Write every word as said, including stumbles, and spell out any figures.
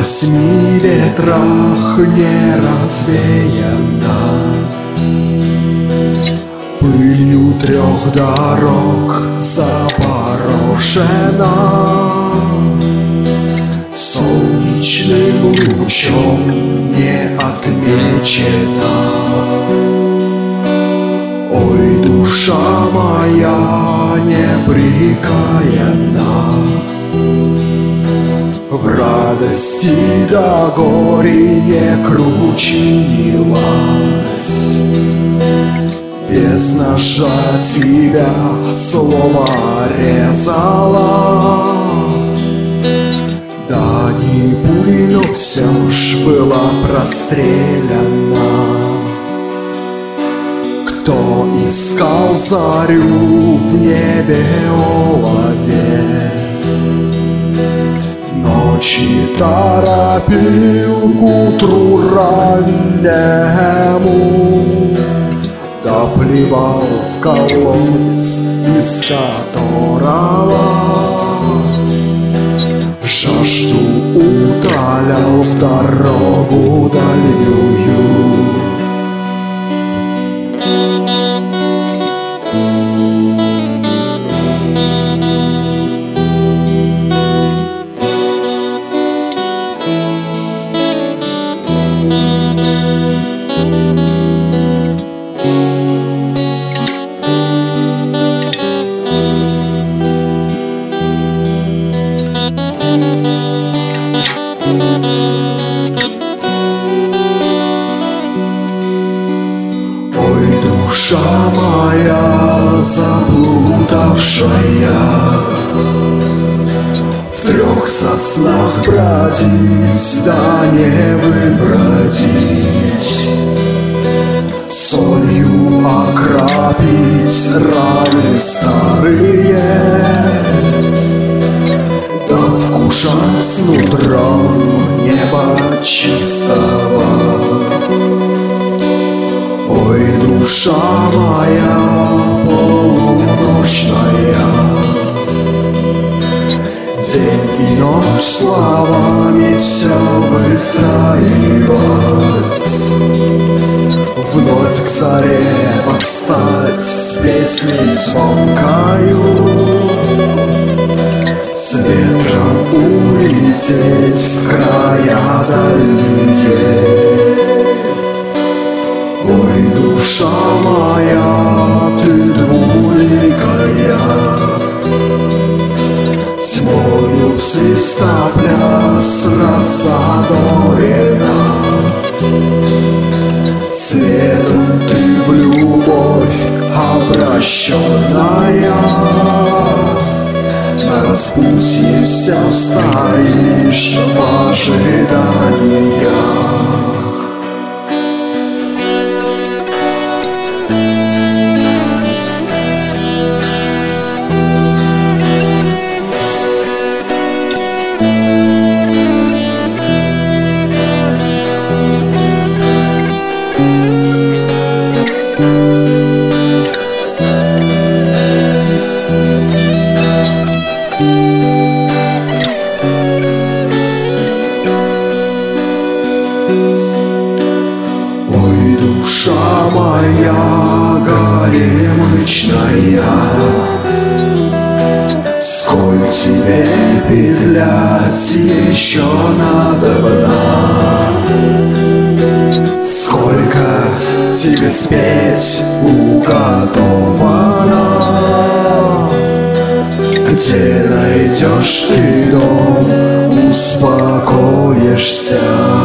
восьми ветрах не развеяна, пылью трех дорог запорошена, солнечным лучом не отмечена. Ой, душа моя непрекаянна, в радости да горе не кручинилась, без ножа тебя слово резала. Да не пулей, но все ж была простреляна. Кто искал зарю в небе олове, ночи торопил к утру раннему, да плевал в колодец, из которого жажду утолял в дорогу дальнюю. Ой, душа моя заблудавшая, в трех соснах бродить, да не выбродить, солью окропить раны старые, да вкушать с нутром неба чистого. Ой, душа моя полуночная, день и ночь словами все выстраивать, вновь к заре восстать с песней звонкою, с ветром улететь в края дальние. Ой, душа моя, ты двуликая, тьмою в свистопляс разодорена, светом ты в любовь обращенная, на распутье все стоишь в ожиданиях. Ой, душа моя горемычная, сколь тебе петлять еще надобно, сколько тебе спеть уготовано, где найдешь ты дом, успокоишься.